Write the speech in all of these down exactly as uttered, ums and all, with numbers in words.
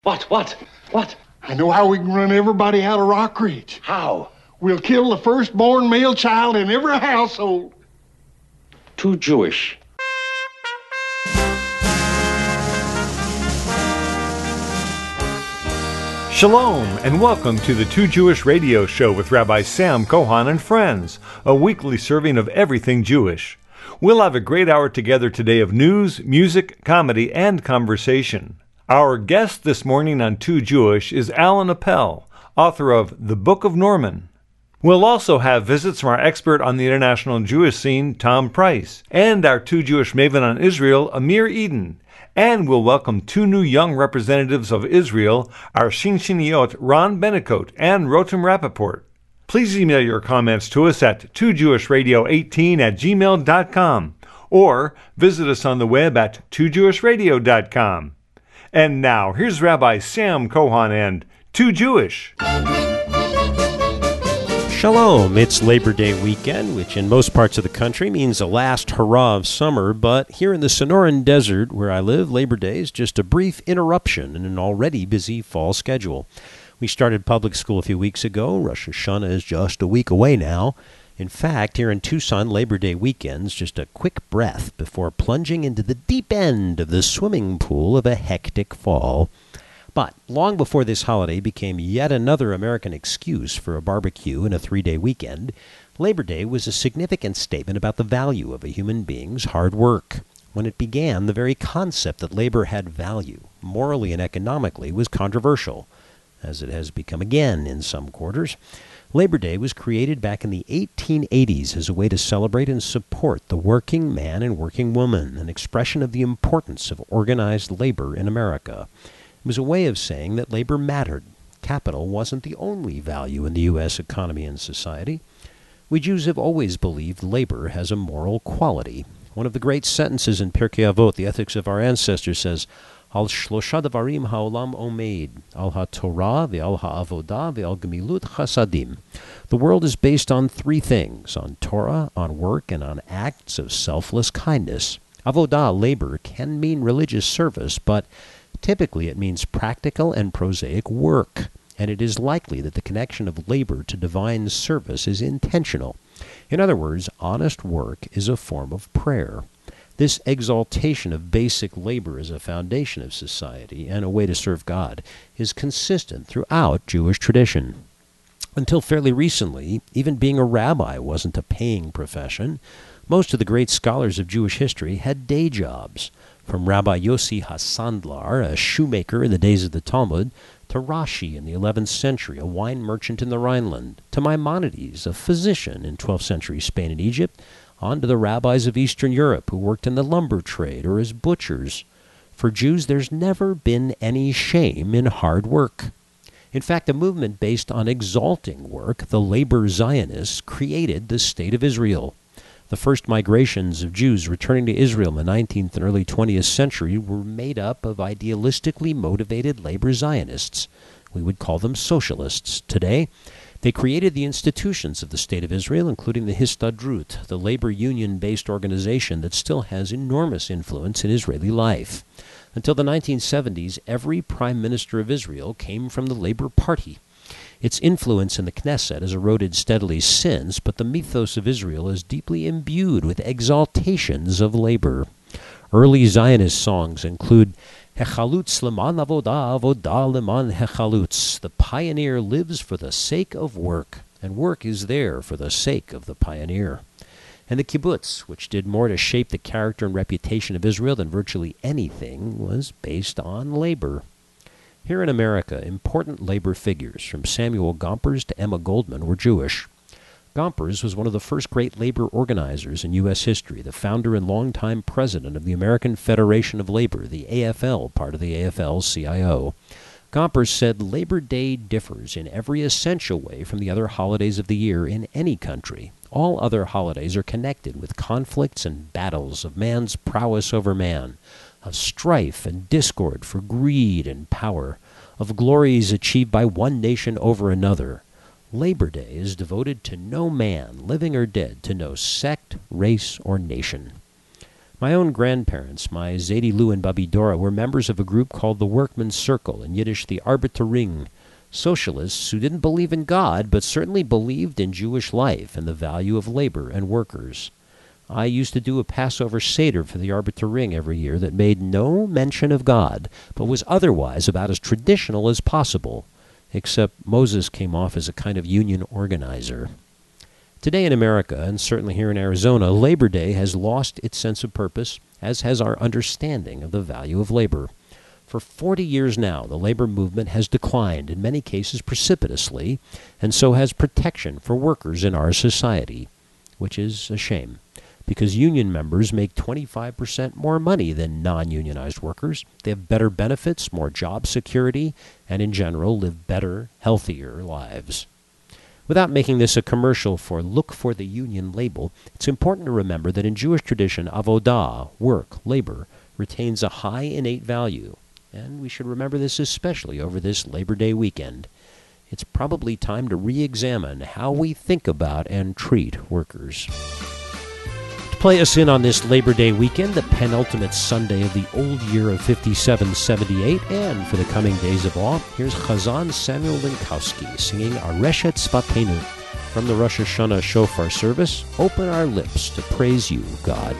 What, what, what? I know how we can run everybody out of Rock Ridge. How? We'll kill the firstborn male child in every household. Too Jewish. Shalom, and welcome to the Too Jewish Radio Show with Rabbi Sam Kohan and friends, a weekly serving of everything Jewish. We'll have a great hour together today of news, music, comedy, and conversation. Our guest this morning on Too Jewish is Alan Appel, author of The Book of Norman. We'll also have visits from our expert on the international Jewish scene, Tom Price, and our Too Jewish maven on Israel, Amir Eden. And we'll welcome two new young representatives of Israel, our Shinshiniyot, Ron Benecote and Rotem Rappaport. Please email your comments to us at two jewish radio eighteen at gmail dot com or visit us on the web at two jewish radio dot com. And now, here's Rabbi Sam Kohan and Too Jewish. Shalom, it's Labor Day weekend, which in most parts of the country means the last hurrah of summer, but here in the Sonoran Desert, where I live, Labor Day is just a brief interruption in an already busy fall schedule. We started public school a few weeks ago. Rosh Hashanah is just a week away now. In fact, here in Tucson, Labor Day weekend's just a quick breath before plunging into the deep end of the swimming pool of a hectic fall. But long before this holiday became yet another American excuse for a barbecue and a three-day weekend, Labor Day was a significant statement about the value of a human being's hard work. When it began, the very concept that labor had value, morally and economically, was controversial, as it has become again in some quarters. Labor Day was created back in the eighteen eighties as a way to celebrate and support the working man and working woman, an expression of the importance of organized labor in America. It was a way of saying that labor mattered. Capital wasn't the only value in the U S economy and society. We Jews have always believed labor has a moral quality. One of the great sentences in Pirkei Avot, the ethics of our ancestors, says, Al shlosha davarim ha'olam omeid, al ha'torah ve'al ha'avodah ve'al gemilut chasadim. The world is based on three things, on Torah, on work, and on acts of selfless kindness. Avodah, labor, can mean religious service, but typically it means practical and prosaic work, and it is likely that the connection of labor to divine service is intentional. In other words, honest work is a form of prayer. This exaltation of basic labor as a foundation of society and a way to serve God is consistent throughout Jewish tradition. Until fairly recently, even being a rabbi wasn't a paying profession. Most of the great scholars of Jewish history had day jobs, from Rabbi Yossi HaSandlar, a shoemaker in the days of the Talmud, to Rashi in the eleventh century, a wine merchant in the Rhineland, to Maimonides, a physician in twelfth century Spain and Egypt, on to the rabbis of Eastern Europe who worked in the lumber trade or as butchers. For Jews, there's never been any shame in hard work. In fact, a movement based on exalting work, the labor Zionists, created the State of Israel. The first migrations of Jews returning to Israel in the nineteenth and early twentieth century were made up of idealistically motivated labor Zionists. We would call them socialists today. They created the institutions of the State of Israel, including the Histadrut, the labor union-based organization that still has enormous influence in Israeli life. Until the nineteen seventies, every prime minister of Israel came from the Labor Party. Its influence in the Knesset has eroded steadily since, but the mythos of Israel is deeply imbued with exaltations of labor. Early Zionist songs include Hechalutz leman avodah, avodah leman hechalutz. The pioneer lives for the sake of work, and work is there for the sake of the pioneer. And the kibbutz, which did more to shape the character and reputation of Israel than virtually anything, was based on labor. Here in America, important labor figures, from Samuel Gompers to Emma Goldman, were Jewish. Gompers was one of the first great labor organizers in U S history, the founder and longtime president of the American Federation of Labor, the A F L, part of the A F L C I O. Gompers said Labor Day differs in every essential way from the other holidays of the year in any country. All other holidays are connected with conflicts and battles of man's prowess over man, of strife and discord for greed and power, of glories achieved by one nation over another. Labor Day is devoted to no man, living or dead, to no sect, race, or nation. My own grandparents, my Zadie Lou and Bubby Dora, were members of a group called the Workmen's Circle, in Yiddish the Arbeiter Ring, socialists who didn't believe in God but certainly believed in Jewish life and the value of labor and workers. I used to do a Passover Seder for the Arbeiter Ring every year that made no mention of God, but was otherwise about as traditional as possible, except Moses came off as a kind of union organizer. Today in America, and certainly here in Arizona, Labor Day has lost its sense of purpose, as has our understanding of the value of labor. For forty years now, the labor movement has declined, in many cases precipitously, and so has protection for workers in our society, which is a shame, because union members make twenty-five percent more money than non-unionized workers. They have better benefits, more job security, and in general live better, healthier lives. Without making this a commercial for look for the union label, it's important to remember that in Jewish tradition, avodah, work, labor, retains a high innate value. And we should remember this especially over this Labor Day weekend. It's probably time to re-examine how we think about and treat workers. To play us in on this Labor Day weekend, the penultimate Sunday of the old year of fifty-seven seventy-eight, and for the coming days of awe, here's Chazan Samuel Linkowski singing Areshet Svatenu from the Rosh Hashanah Shofar service. Open our lips to praise you, God.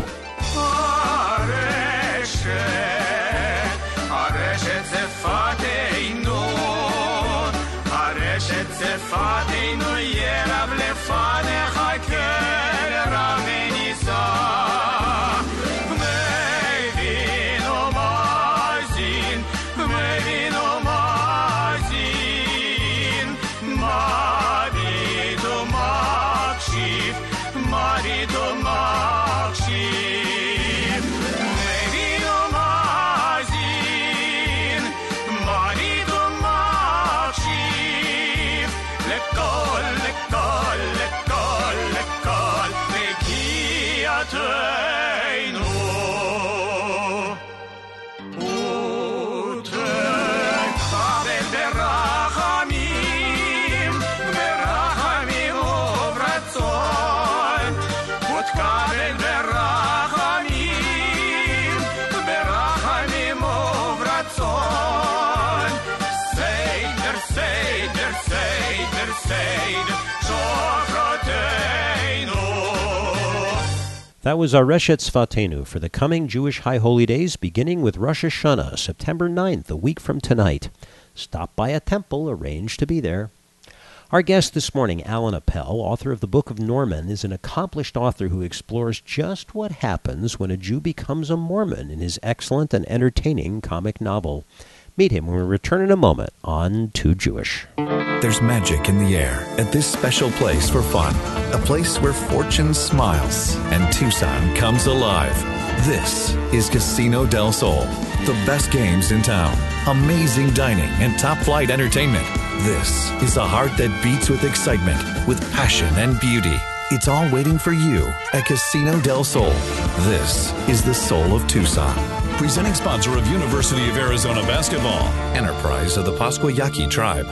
That was Areshet Svatenu for the coming Jewish High Holy Days, beginning with Rosh Hashanah, September ninth, a week from tonight. Stop by a temple, arrange to be there. Our guest this morning, Alan Appel, author of the Book of Norman, is an accomplished author who explores just what happens when a Jew becomes a Mormon in his excellent and entertaining comic novel. Meet him when we return in a moment on Too Jewish. There's magic in the air at this special place for fun. A place where fortune smiles and Tucson comes alive. This is Casino del Sol. The best games in town, amazing dining, and top-flight entertainment. This is the heart that beats with excitement, with passion and beauty. It's all waiting for you at Casino del Sol. This is the soul of Tucson. Presenting sponsor of University of Arizona Basketball. Enterprise of the Pasquayaqui Tribe.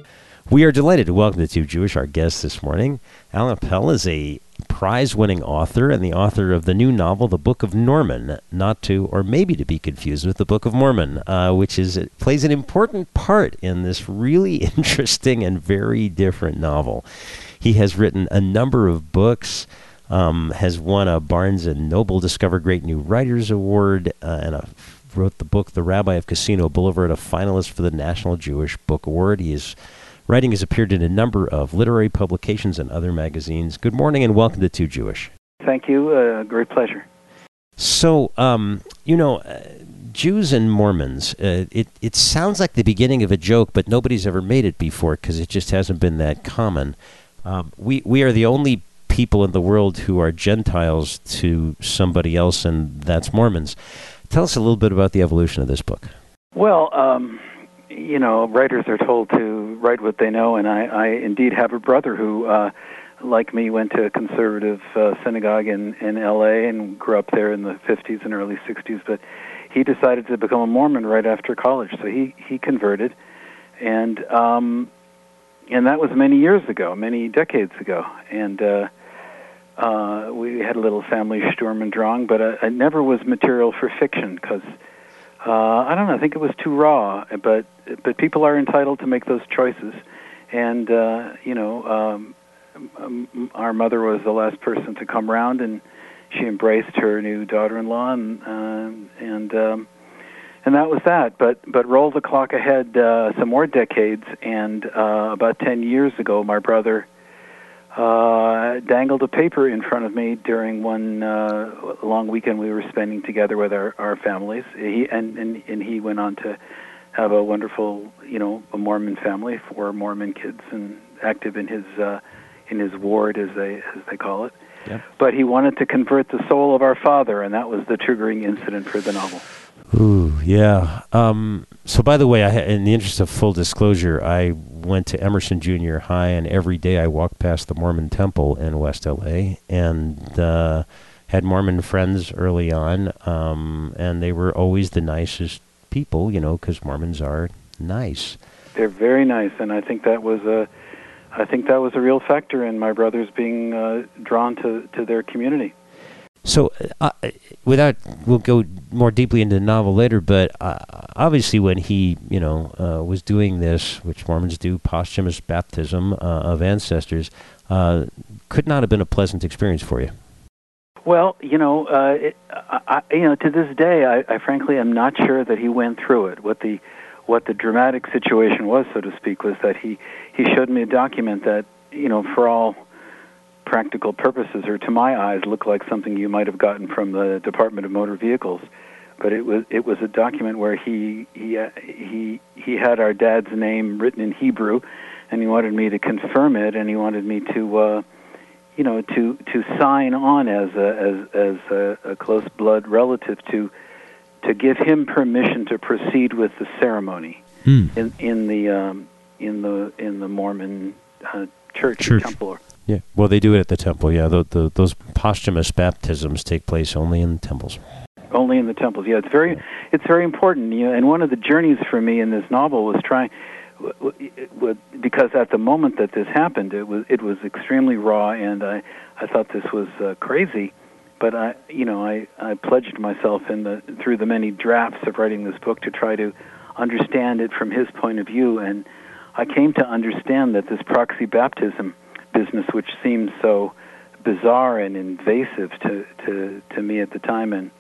We are delighted to welcome the Two Jewish, our guest this morning. Alan Appel is a prize-winning author and the author of the new novel, The Book of Norman, not to, or maybe to be confused with The Book of Mormon, uh, which is it plays an important part in this really interesting and very different novel. He has written a number of books, um, has won a Barnes and Noble Discover Great New Writers Award, uh, and a, wrote the book The Rabbi of Casino Boulevard, a finalist for the National Jewish Book Award. He is Writing has appeared in a number of literary publications and other magazines. Good morning and welcome to Too Jewish. Thank you. Uh, great pleasure. So, um, you know, uh, Jews and Mormons, uh, it, it sounds like the beginning of a joke, but nobody's ever made it before because it just hasn't been that common. Um, we, we are the only people in the world who are Gentiles to somebody else, and that's Mormons. Tell us a little bit about the evolution of this book. Well, um, you know, writers are told to write what they know, and I, I indeed have a brother who, uh, like me, went to a conservative uh, synagogue in, in L A and grew up there in the fifties and early sixties, but he decided to become a Mormon right after college, so he, he converted, and um, and that was many years ago, many decades ago, and uh, uh, we had a little family Sturm und Drang, but uh, it never was material for fiction because uh, I don't know. I think it was too raw. But but people are entitled to make those choices, and uh, you know, um, um, our mother was the last person to come around, and she embraced her new daughter-in-law, and uh, and. Um, And that was that. But but roll the clock ahead uh, some more decades, and uh, about ten years ago, my brother uh, dangled a paper in front of me during one uh, long weekend we were spending together with our, our families. He and, and and he went on to have a wonderful, you know, a Mormon family, four Mormon kids, and active in his uh, in his ward, as they as they call it. Yep. But he wanted to convert the soul of our father, and that was the triggering incident for the novel. Ooh, yeah. Um, so, by the way, I, in the interest of full disclosure, I went to Emerson Junior High, and every day I walked past the Mormon Temple in West L A, and uh, had Mormon friends early on, um, and they were always the nicest people, you know, because Mormons are nice. They're very nice, and I think that was a, I think that was a real factor in my brothers being uh, drawn to, to their community. So, uh, without, we'll go more deeply into the novel later, but uh, obviously when he, you know, uh, was doing this, which Mormons do, posthumous baptism uh, of ancestors, uh, could not have been a pleasant experience for you. Well, you know, uh, it, I, I, you know, to this day, I, I frankly am not sure that he went through it. What the, what the dramatic situation was, so to speak, was that he, he showed me a document that, you know, for all practical purposes, or to my eyes, looked like something you might have gotten from the Department of Motor Vehicles, but it was it was a document where he he uh, he he had our dad's name written in Hebrew, and he wanted me to confirm it, and he wanted me to uh, you know to to sign on as a as as a, a close blood relative to to give him permission to proceed with the ceremony Hmm. in in the um, in the in the Mormon uh, church, Church. temple. Yeah, well, they do it at the temple, yeah. The, the, those posthumous baptisms take place only in temples. Only in the temples, yeah. It's very, it's very important, you know. And one of the journeys for me in this novel was trying, w- w- because at the moment that this happened, it was it was extremely raw, and I, I thought this was uh, crazy. But I, you know, I, I pledged myself in the through the many drafts of writing this book to try to understand it from his point of view, and I came to understand that this proxy baptism business, which seemed so bizarre and invasive to, to, to me at the time, and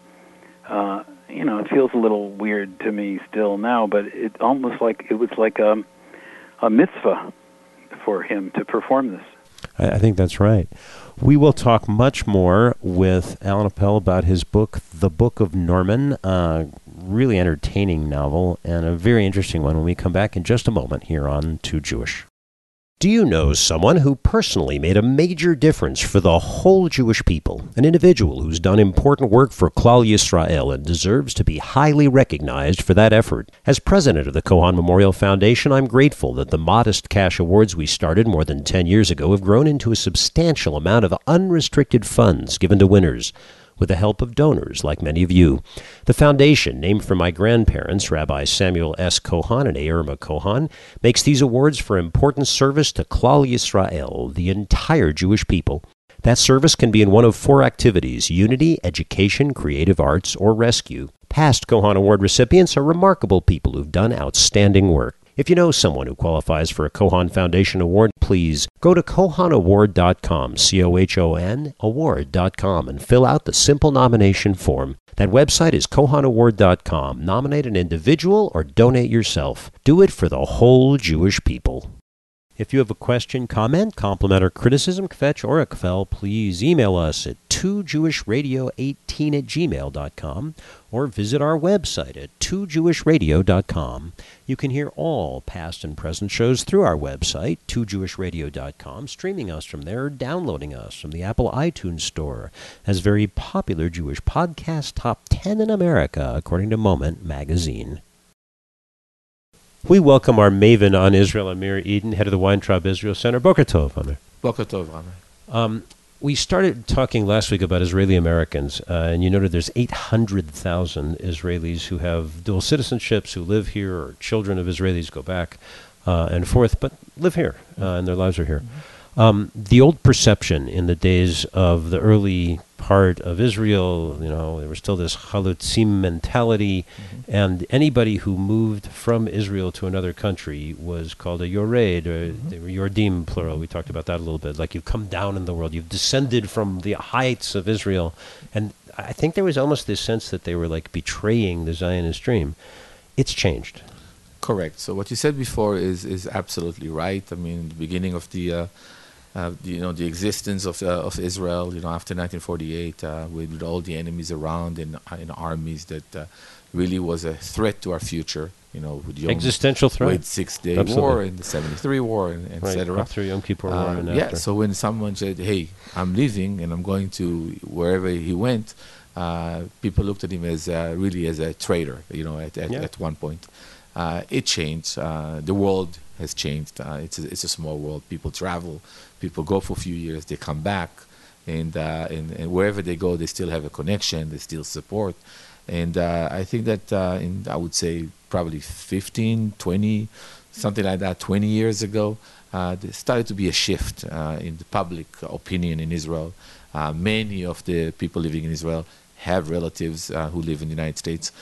uh, you know, it feels a little weird to me still now, but it almost like it was like a, a mitzvah for him to perform this. I, I think that's right. We will talk much more with Alan Appel about his book, The Book of Norman, a really entertaining novel and a very interesting one when we come back in just a moment here on Too Jewish. Do you know someone who personally made a major difference for the whole Jewish people? An individual who's done important work for Klal Yisrael and deserves to be highly recognized for that effort. As president of the Kohan Memorial Foundation, I'm grateful that the modest cash awards we started more than ten years ago have grown into a substantial amount of unrestricted funds given to winners, with the help of donors like many of you. The foundation, named for my grandparents, Rabbi Samuel S. Kohan and Irma Kohan, makes these awards for important service to Klal Yisrael, the entire Jewish people. That service can be in one of four activities: unity, education, creative arts, or rescue. Past Kohan Award recipients are remarkable people who've done outstanding work. If you know someone who qualifies for a Kohan Foundation Award, please go to kohan award dot com, C O H O N, award dot com, and fill out the simple nomination form. That website is kohan award dot com. Nominate an individual or donate yourself. Do it for the whole Jewish people. If you have a question, comment, compliment, or criticism, kvetch or a kvel, please email us at two jewish radio eighteen at gmail dot com or visit our website at two jewish radio dot com. You can hear all past and present shows through our website, two jewish radio dot com, streaming us from there or downloading us from the Apple iTunes Store as very popular Jewish podcast top ten in America, according to Moment magazine. We welcome our maven on Israel, Amir Eden, head of the Weintraub Israel Center. Boker Tov, Amir. Boker Tov, Amir. Um, we started talking last week about Israeli Americans, uh, and you noted there's eight hundred thousand Israelis who have dual citizenships, who live here, or children of Israelis go back uh, and forth, but live here, uh, and their lives are here. Um, the old perception in the days of the early part of Israel, you know, there was still this chalutzim mentality, mm-hmm. and anybody who moved from Israel to another country was called a yored, or mm-hmm. they were yordim, plural. We talked about that a little bit. Like you've come down in the world, you've descended from the heights of Israel. And I think there was almost this sense that they were like betraying the Zionist dream. It's changed. Correct. So what you said before is is absolutely right. I mean, the beginning of the, uh, uh, the, you know, the existence of uh, of Israel, you know, after nineteen forty-eight, uh, with, with all the enemies around and in armies that uh, really was a threat to our future. You know, with Yom, existential threat, with Six Day Absolutely. War and the seventy-three War, and et right. cetera. After Yom Kippur War, uh, and yeah. after. So when someone said, "Hey, I'm leaving and I'm going to wherever he went," uh, people looked at him as uh, really as a traitor. You know, at at, yeah. at one point. Uh, it changed. Uh, the world has changed. Uh, it's a, it's a small world. People travel. People go for a few years. They come back, and uh, and, and wherever they go, they still have a connection. They still support. And uh, I think that uh, in I would say probably fifteen, twenty, something like that, twenty years ago, uh, there started to be a shift uh, in the public opinion in Israel. Uh, many of the people living in Israel have relatives uh, who live in the United States.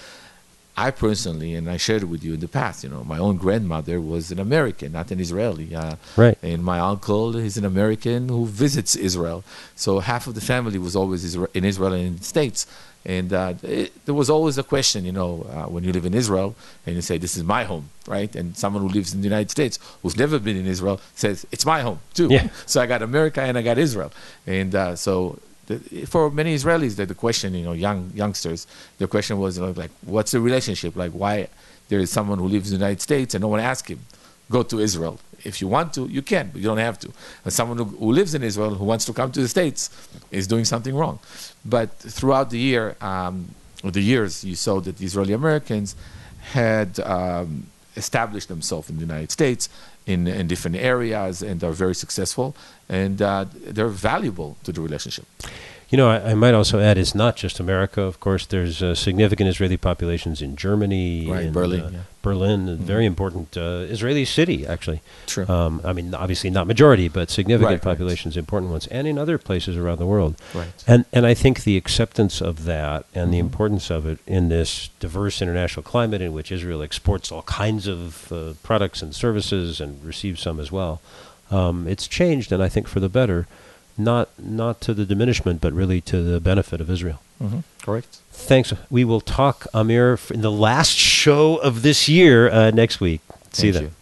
I personally, and I shared it with you in the past, you know, my own grandmother was an American, not an Israeli. Uh, right. And my uncle is an American who visits Israel. So half of the family was always Isra- in Israel and in the States. And uh, it, there was always a question, you know, uh, when you live in Israel and you say, this is my home, right? And someone who lives in the United States who's never been in Israel says, it's my home too. Yeah. So I got America and I got Israel. And uh, so... for many Israelis, that the question, you know, young youngsters, the question was, you know, like, what's the relationship? Like, why there is someone who lives in the United States and no one asks him, go to Israel. If you want to, you can, but you don't have to. And someone who, who lives in Israel who wants to come to the States is doing something wrong. But throughout the year, um, or the years, you saw that the Israeli Americans had um, established themselves in the United States in, in different areas, and are very successful, and uh, they're valuable to the relationship. You know, I, I might also add, it's not just America. Of course, there's uh, significant Israeli populations in Germany, right, in Berlin, uh, yeah. Berlin, a Mm-hmm. very important uh, Israeli city, actually. True. Um, I mean, obviously not majority, but significant Right, right. populations, important ones, and in other places around the world. Right. And and I think the acceptance of that and the Mhm. importance of it in this diverse international climate in which Israel exports all kinds of uh, products and services and receives some as well, um, it's changed, and I think for the better. Not not to the diminishment, but really to the benefit of Israel. Mm-hmm. Correct. Thanks. We will talk, Amir, f- in the last show of this year uh, next week. See you then. you.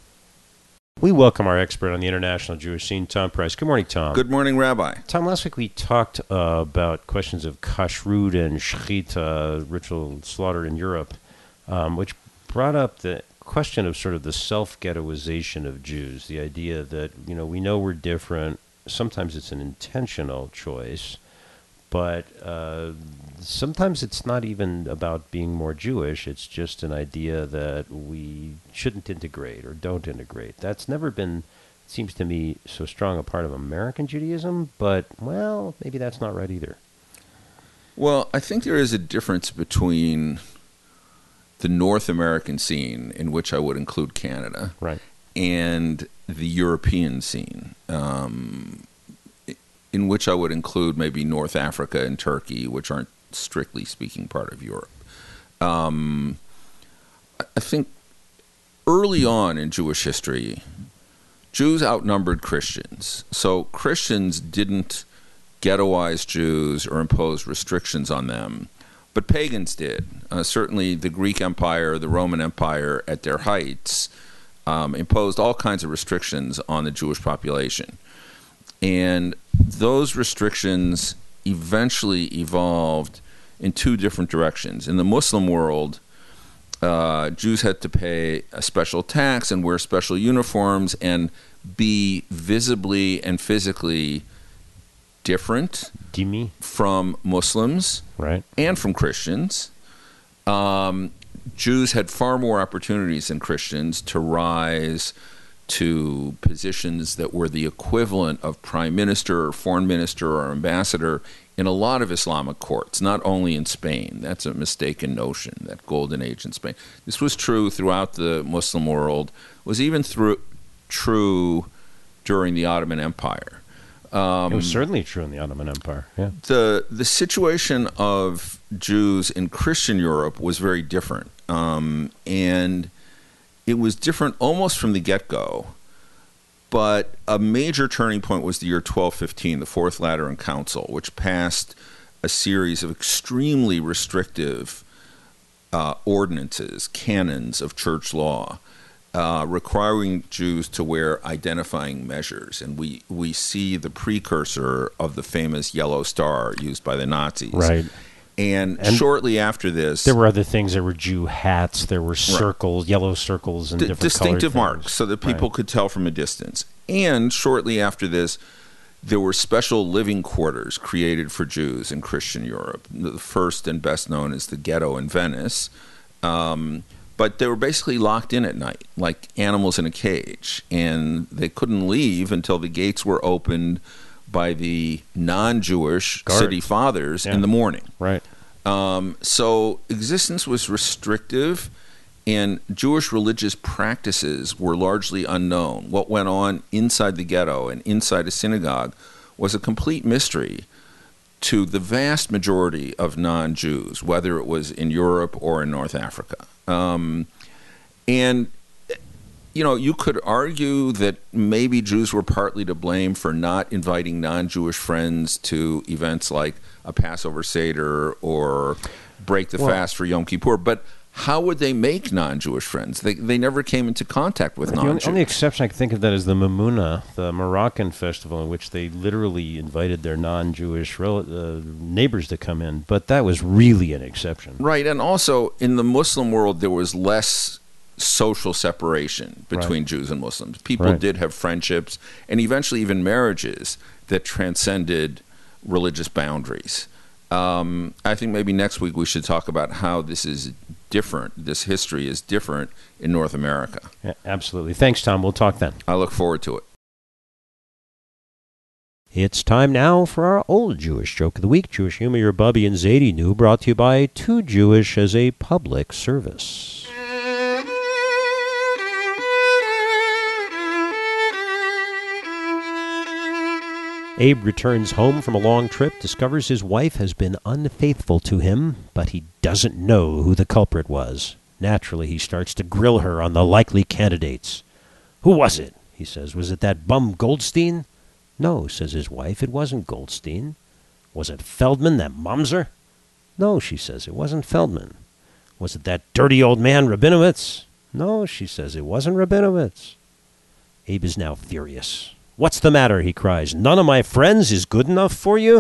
We welcome our expert on the international Jewish scene, Tom Price. Good morning, Tom. Good morning, Rabbi. Tom, last week we talked uh, about questions of kashrut and shechita, ritual slaughter in Europe, um, which brought up the question of sort of the self-ghettoization of Jews, the idea that, you know, we know we're different. Sometimes it's an intentional choice, but uh, sometimes it's not even about being more Jewish. It's just an idea that we shouldn't integrate or don't integrate. That's never been, it seems to me, so strong a part of American Judaism, but, well, maybe that's not right either. Well, I think there is a difference between the North American scene, in which I would include Canada, right, and the European scene, um, in which I would include maybe North Africa and Turkey, which aren't strictly speaking part of Europe. Um, I think early on in Jewish history, Jews outnumbered Christians. So Christians didn't ghettoize Jews or impose restrictions on them, but pagans did. Uh, certainly the Greek Empire, the Roman Empire at their heights, Um, imposed all kinds of restrictions on the Jewish population. And those restrictions eventually evolved in two different directions. In the Muslim world, uh, Jews had to pay a special tax and wear special uniforms and be visibly and physically different Dimi. from Muslims Right. and from Christians. Um, Jews had far more opportunities than Christians to rise to positions that were the equivalent of prime minister or foreign minister or ambassador in a lot of Islamic courts, not only in Spain. That's a mistaken notion, that golden age in Spain. This was true throughout the Muslim world, was even through, true during the Ottoman Empire. Um, it was certainly true in the Ottoman Empire. Yeah. The the situation of Jews in Christian Europe was very different, um, and it was different almost from the get-go. But a major turning point was the year twelve fifteen, the Fourth Lateran Council, which passed a series of extremely restrictive uh, ordinances, canons of church law, uh, requiring Jews to wear identifying measures. And we, we see the precursor of the famous yellow star used by the Nazis. Right. And, And shortly after this, there were other things. There were Jew hats. There were circles, yellow circles, and D- different distinctive colored marks things. so that people Right. could tell from a distance. And shortly after this, there were special living quarters created for Jews in Christian Europe. The first and best known is the ghetto in Venice. Um, but they were basically locked in at night, like animals in a cage. And they couldn't leave until the gates were opened by the non-Jewish Guards. city fathers Yeah. in the morning. Right. Um, so existence was restrictive, and Jewish religious practices were largely unknown. What went on inside the ghetto and inside a synagogue was a complete mystery to the vast majority of non-Jews, whether it was in Europe or in North Africa. Um, and you know, you could argue that maybe Jews were partly to blame for not inviting non-Jewish friends to events like a Passover Seder or break the Well, fast for Yom Kippur. But how would they make non-Jewish friends? They they never came into contact with The only, non-Jews. only exception I can think of that is the Mamuna, the Moroccan festival, in which they literally invited their non-Jewish rel- uh, neighbors to come in. But that was really an exception. Right, and also in the Muslim world, there was less social separation between Right. Jews and Muslims. People Right. did have friendships and eventually even marriages that transcended religious boundaries. Um, I think maybe next week we should talk about how this is different, this history is different in North America. Yeah, absolutely. Thanks, Tom. We'll talk then. I look forward to it. It's time now for our Old Jewish Joke of the Week. Jewish humor, your Bubby and Zadie knew, brought to you by Too Jewish as a public service. Abe returns home from a long trip, discovers his wife has been unfaithful to him, but he doesn't know who the culprit was. Naturally, he starts to grill her on the likely candidates. "Who was it?" he says. "Was it that bum Goldstein?" "No," says his wife, "it wasn't Goldstein." "Was it Feldman, that mumser?" "No," she says, "it wasn't Feldman." "Was it that dirty old man Rabinowitz?" "No," she says, "it wasn't Rabinowitz." Abe is now furious. "What's the matter?" he cries. "None of my friends is good enough for you?"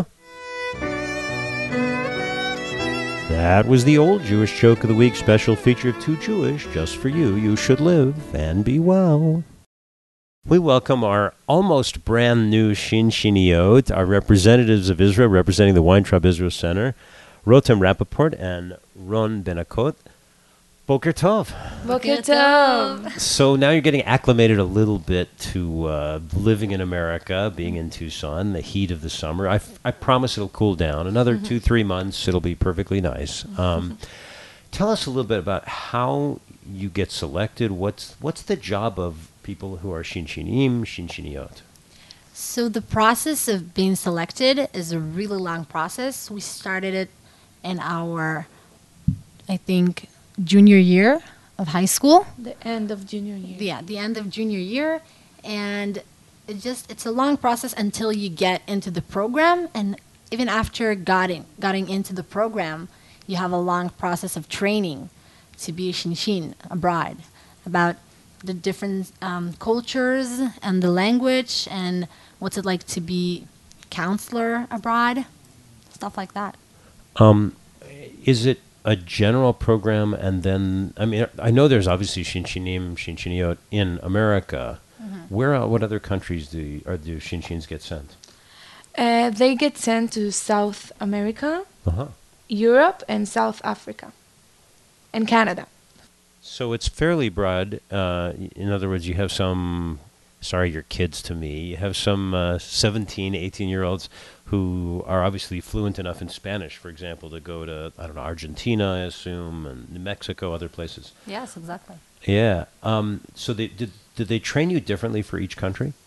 That was the Old Jewish Joke of the Week, special feature of Too Jewish, just for you. You should live and be well. We welcome our almost brand new Shinshiniot, our representatives of Israel representing the Weintraub Israel Center, Rotem Rappaport and Ron Benakot. Boker Tov. Boker Tov. So now you're getting acclimated a little bit to uh, living in America, being in Tucson, the heat of the summer. I, f- I promise it'll cool down. Another Mm-hmm. two, three months, it'll be perfectly nice. Um, tell us a little bit about how you get selected. What's what's the job of people who are Shinshinim, Shinshiniot? So the process of being selected is a really long process. We started it in our, I think, junior year of high school. The end of junior year. Yeah, the end of junior year. And it just it's a long process until you get into the program. And even after getting, getting into the program, you have a long process of training to be a shinshin, a bride, about the different um, cultures and the language and what's it like to be counselor abroad, stuff like that. Um, is it a general program, and then, I mean, I know there's obviously Shinshinim, Shinshiniot in America. Mm-hmm. Where, uh, what other countries do or do Shinshins get sent? Uh, they get sent to South America, Uh-huh. Europe, and South Africa, and Canada. So it's fairly broad. Uh, y- in other words, you have some, sorry, your kids to me, you have some uh, seventeen, eighteen-year-olds who are obviously fluent enough in Spanish, for example, to go to, I don't know, Argentina, I assume, and New Mexico, other places. Yes, exactly. Yeah. Um, so they, did, did they train you differently for each country?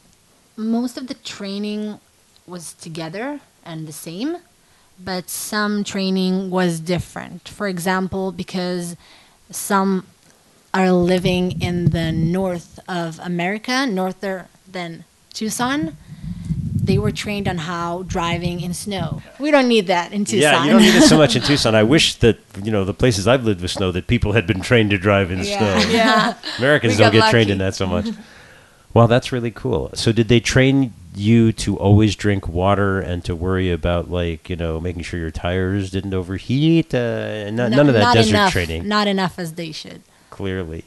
most of the training was together and the same, but some training was different. For example, because some are living in the north of America, norther than Tucson, they were trained on how driving in snow. We don't need that in Tucson. Yeah, you don't need it so much in Tucson. I wish that, you know, the places I've lived with snow, that people had been trained to drive in Yeah. snow. Yeah. Americans We don't got get trained in lucky. that so much. Well, that's really cool. So did they train you to always drink water and to worry about, like, you know, making sure your tires didn't overheat? Uh, no, No- none of that not desert enough, training, Not enough as they should. clearly.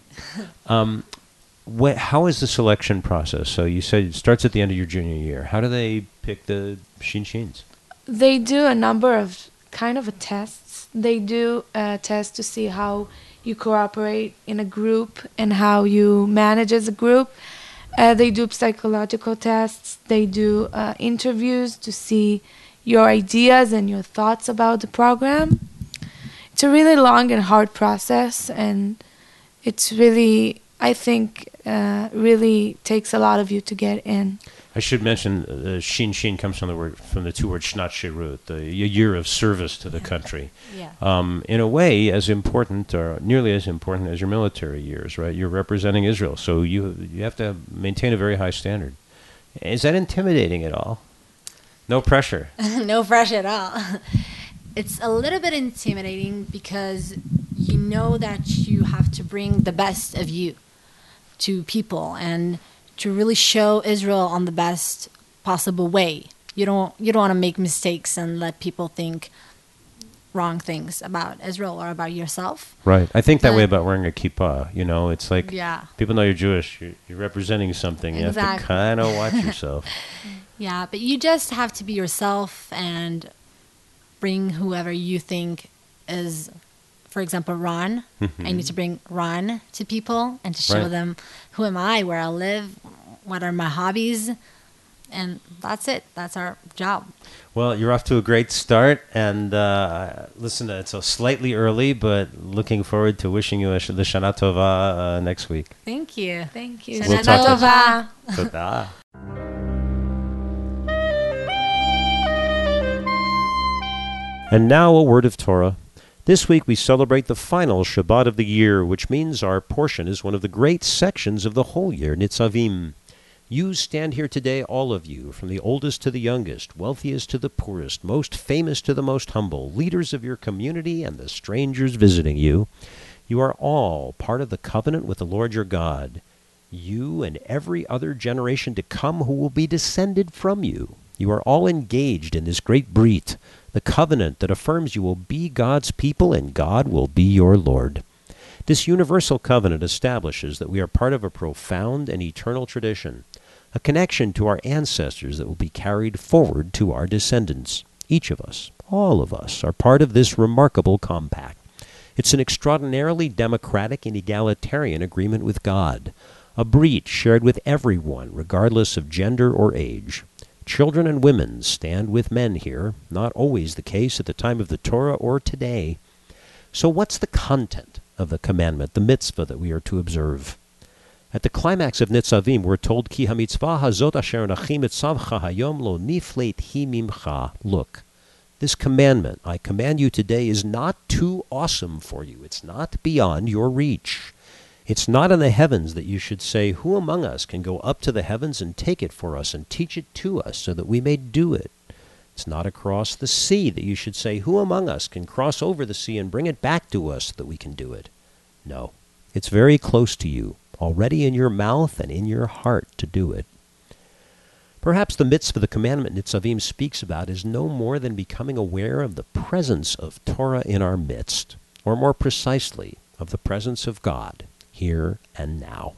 Um, wh- how is the selection process? So you said it starts at the end of your junior year. How do they pick the Shinshins? They do a number of kind of a tests. They do a test to see how you cooperate in a group and how you manage as a group. Uh, they do psychological tests. They do uh, interviews to see your ideas and your thoughts about the program. It's a really long and hard process, and it's really, I think, uh, really takes a lot of you to get in. I should mention uh, Shin Shin comes from the word from the two words Shnat Shirut, the y- year of service to the country. Yeah. Um, in a way, as important or nearly as important as your military years, right? You're representing Israel, so you you have to maintain a very high standard. Is that intimidating at all? No pressure. No pressure at all. It's a little bit intimidating because you know that you have to bring the best of you to people and to really show Israel on the best possible way. You don't you don't want to make mistakes and let people think wrong things about Israel or about yourself. Right. I think that way But- about wearing a kippah. You know, it's like Yeah. people know you're Jewish. You're, you're representing something. You have to Exactly. kind of watch yourself. Yeah, but you just have to be yourself and bring whoever you think is, for example, Ron. I need to bring Ron to people and to show Right. them who am I, where I live, what are my hobbies, and that's it. That's our job. Well, you're off to a great start, and uh, listen, it's a slightly early, but looking forward to wishing you a sh- the Shana Tova uh, next week. Thank you. Thank you. We'll Shana talk to- Tova. Toda. And now a word of Torah. This week we celebrate the final Shabbat of the year, which means our portion is one of the great sections of the whole year, Nitzavim. You stand here today, all of you, from the oldest to the youngest, wealthiest to the poorest, most famous to the most humble, leaders of your community and the strangers visiting you. You are all part of the covenant with the Lord your God. You and every other generation to come who will be descended from you. You are all engaged in this great brit, the covenant that affirms you will be God's people and God will be your Lord. This universal covenant establishes that we are part of a profound and eternal tradition, a connection to our ancestors that will be carried forward to our descendants. Each of us, all of us, are part of this remarkable compact. It's an extraordinarily democratic and egalitarian agreement with God, a brit shared with everyone, regardless of gender or age. Children and women stand with men here, not always the case at the time of the Torah or today. So what's the content of the commandment, the mitzvah that we are to observe? At the climax of Nitzavim, we're told, Ki ha-mitzvah hazot asher anachim etzavcha hayom lo nifleit hi mimcha. Look, this commandment I command you today is not too awesome for you. It's not beyond your reach. It's not in the heavens that you should say, who among us can go up to the heavens and take it for us and teach it to us so that we may do it? It's not across the sea that you should say, who among us can cross over the sea and bring it back to us so that we can do it? No, it's very close to you, already in your mouth and in your heart to do it. Perhaps the mitzvah the commandment Nitzavim speaks about is no more than becoming aware of the presence of Torah in our midst, or more precisely, of the presence of God, here and now.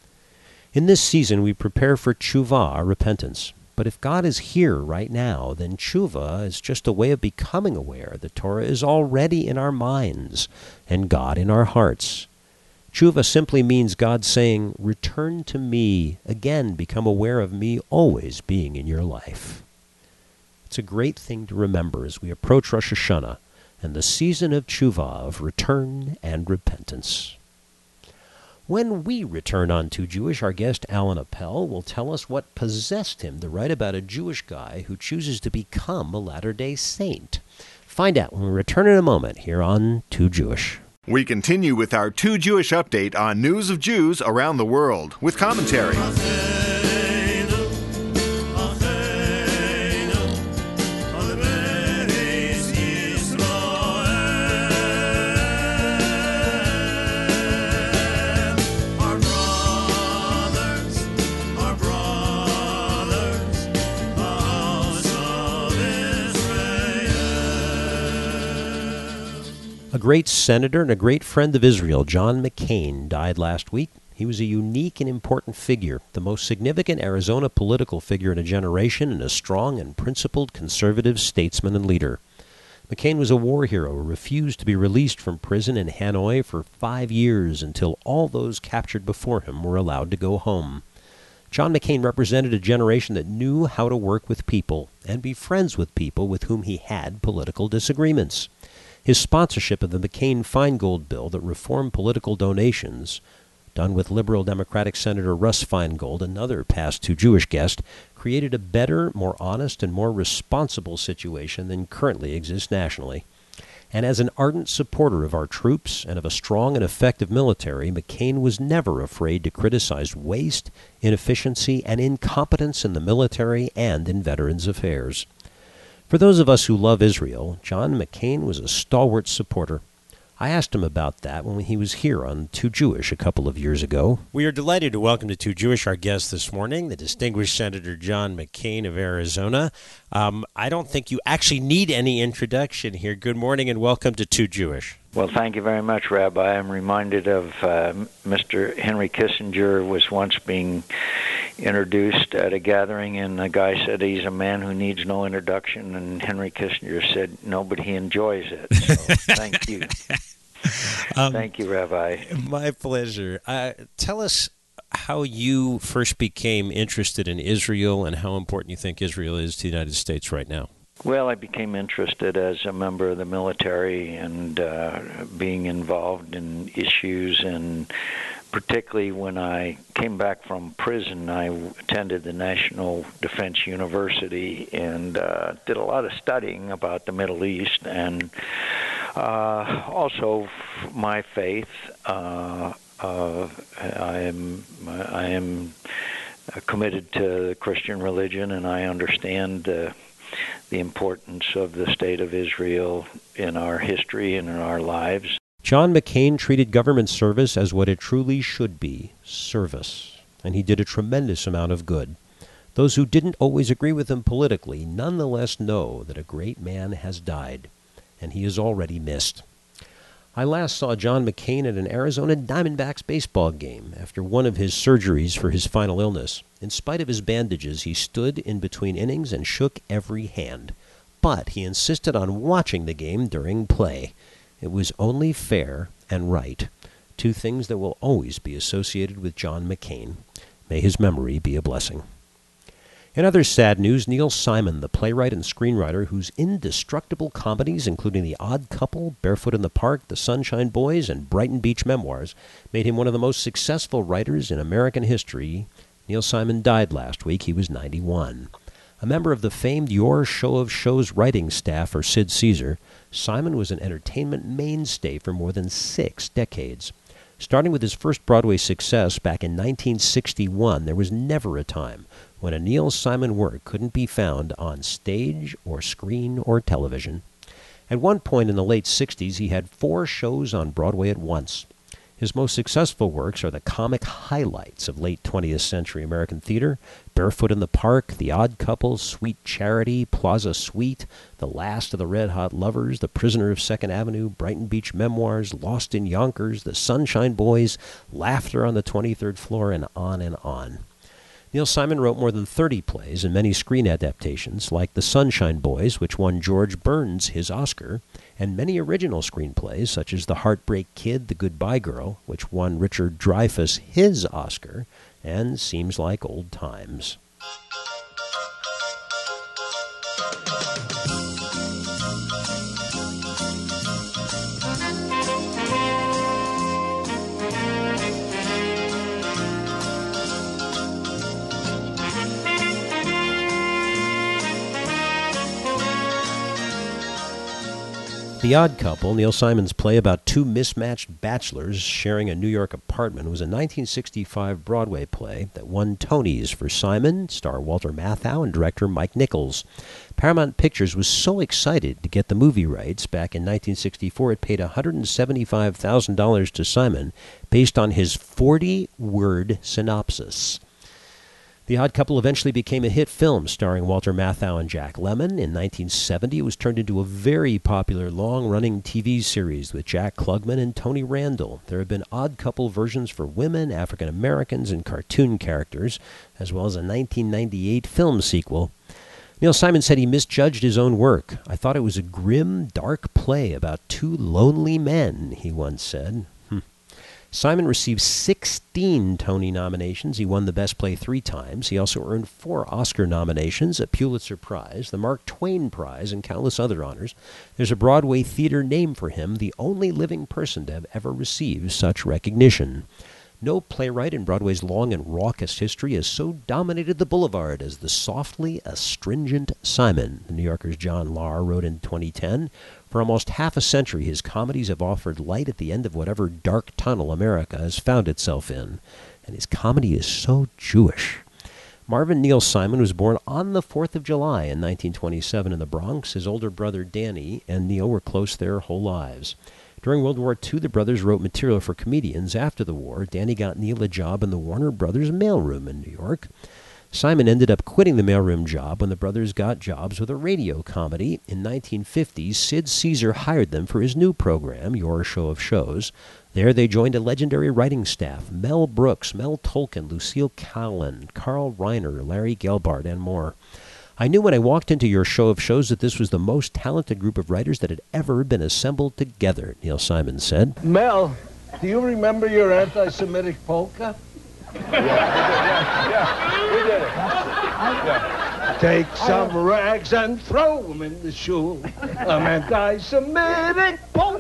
In this season, we prepare for tshuva, our repentance. But if God is here right now, then tshuva is just a way of becoming aware that Torah is already in our minds and God in our hearts. Tshuva simply means God saying, return to me, again become aware of me always being in your life. It's a great thing to remember as we approach Rosh Hashanah and the season of tshuva, of return and repentance. When we return on Too Jewish, our guest Alan Appel will tell us what possessed him to write about a Jewish guy who chooses to become a Latter-day Saint. Find out when we return in a moment here on Too Jewish. We continue with our Too Jewish update on news of Jews around the world with commentary. A great senator and a great friend of Israel, John McCain, died last week. He was a unique and important figure, the most significant Arizona political figure in a generation and a strong and principled conservative statesman and leader. McCain was a war hero who refused to be released from prison in Hanoi for five years until all those captured before him were allowed to go home. John McCain represented a generation that knew how to work with people and be friends with people with whom he had political disagreements. His sponsorship of the McCain-Feingold bill that reformed political donations, done with liberal Democratic Senator Russ Feingold, another past Too Jewish guest, created a better, more honest, and more responsible situation than currently exists nationally. And as an ardent supporter of our troops and of a strong and effective military, McCain was never afraid to criticize waste, inefficiency, and incompetence in the military and in Veterans Affairs. For those of us who love Israel, John McCain was a stalwart supporter. I asked him about that when he was here on Too Jewish a couple of years ago. We are delighted to welcome to Too Jewish our guest this morning, the distinguished Senator John McCain of Arizona. Um, I don't think you actually need any introduction here. Good morning and welcome to Too Jewish. Well, thank you very much, Rabbi. I'm reminded of uh, Mister Henry Kissinger was once being introduced at a gathering, and the guy said he's a man who needs no introduction, and Henry Kissinger said, no, but he enjoys it. So thank you. Um, thank you, Rabbi. My pleasure. Uh, tell us how you first became interested in Israel and how important you think Israel is to the United States right now. Well, I became interested as a member of the military and uh, being involved in issues, and particularly when I came back from prison, I attended the National Defense University and uh, did a lot of studying about the Middle East and uh, also my faith. Uh, uh, I am I am committed to the Christian religion, and I understand uh, the importance of the state of Israel in our history and in our lives. John McCain treated government service as what it truly should be, service, and he did a tremendous amount of good. Those who didn't always agree with him politically nonetheless know that a great man has died, and he is already missed. I last saw John McCain at an Arizona Diamondbacks baseball game after one of his surgeries for his final illness. In spite of his bandages, he stood in between innings and shook every hand. But he insisted on watching the game during play. It was only fair and right, two things that will always be associated with John McCain. May his memory be a blessing. In other sad news, Neil Simon, the playwright and screenwriter whose indestructible comedies, including The Odd Couple, Barefoot in the Park, The Sunshine Boys, and Brighton Beach Memoirs, made him one of the most successful writers in American history. Neil Simon died last week. He was ninety-one. A member of the famed Your Show of Shows writing staff for Sid Caesar, Simon was an entertainment mainstay for more than six decades. Starting with his first Broadway success back in nineteen sixty-one, there was never a time when a Neil Simon work couldn't be found on stage or screen or television. At one point in the late sixties, he had four shows on Broadway at once. His most successful works are the comic highlights of late twentieth century American theater: Barefoot in the Park, The Odd Couple, Sweet Charity, Plaza Suite, The Last of the Red Hot Lovers, The Prisoner of Second Avenue, Brighton Beach Memoirs, Lost in Yonkers, The Sunshine Boys, Laughter on the twenty-third Floor, and on and on. Neil Simon wrote more than thirty plays and many screen adaptations, like The Sunshine Boys, which won George Burns his Oscar, and many original screenplays, such as The Heartbreak Kid, The Goodbye Girl, which won Richard Dreyfuss his Oscar, and Seems Like Old Times. The Odd Couple, Neil Simon's play about two mismatched bachelors sharing a New York apartment, was a nineteen sixty-five Broadway play that won Tonys for Simon, star Walter Matthau, and director Mike Nichols. Paramount Pictures was so excited to get the movie rights back in nineteen sixty-four it paid one hundred seventy-five thousand dollars to Simon based on his forty-word synopsis. The Odd Couple eventually became a hit film starring Walter Matthau and Jack Lemmon. In nineteen seventy, it was turned into a very popular long-running T V series with Jack Klugman and Tony Randall. There have been Odd Couple versions for women, African Americans, and cartoon characters, as well as a nineteen ninety-eight film sequel. Neil Simon said he misjudged his own work. "I thought it was a grim, dark play about two lonely men," he once said. Simon received sixteen Tony nominations. He won the Best Play three times. He also earned four Oscar nominations, a Pulitzer Prize, the Mark Twain Prize, and countless other honors. There's a Broadway theater named for him, the only living person to have ever received such recognition. No playwright in Broadway's long and raucous history has so dominated the boulevard as the softly astringent Simon, the New Yorker's John Lahr wrote in twenty ten. For almost half a century, his comedies have offered light at the end of whatever dark tunnel America has found itself in. And his comedy is so Jewish. Marvin Neil Simon was born on the fourth of July in nineteen twenty-seven in the Bronx. His older brother Danny and Neil were close their whole lives. During World War Two, the brothers wrote material for comedians. After the war, Danny got Neil a job in the Warner Brothers mailroom in New York. Simon ended up quitting the mailroom job when the brothers got jobs with a radio comedy. In nineteen fifty, Sid Caesar hired them for his new program, Your Show of Shows. There they joined a legendary writing staff: Mel Brooks, Mel Tolkien, Lucille Callan, Carl Reiner, Larry Gelbart, and more. "I knew when I walked into Your Show of Shows that this was the most talented group of writers that had ever been assembled together," Neil Simon said. "Mel, do you remember your anti-Semitic polka?" Yeah, yeah, yeah, we did it. Yeah. "Take some rags and throw them in the shul. An anti-Semitic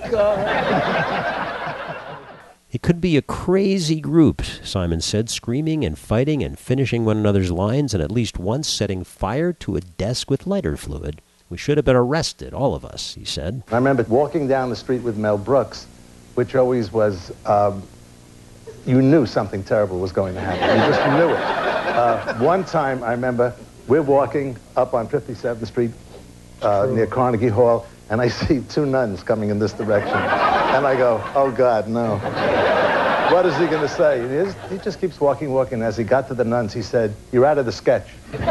polka." It could be a crazy group, Simon said, screaming and fighting and finishing one another's lines and at least once setting fire to a desk with lighter fluid. "We should have been arrested, all of us," he said. I remember walking down the street with Mel Brooks, which always was, um, you knew something terrible was going to happen. You just knew it. Uh, one time, I remember, we're walking up on fifty-seventh Street uh, near Carnegie Hall, and I see two nuns coming in this direction. And I go, oh, God, no. What is he going to say? And he, is, he just keeps walking, walking. As he got to the nuns, he said, "You're out of the sketch."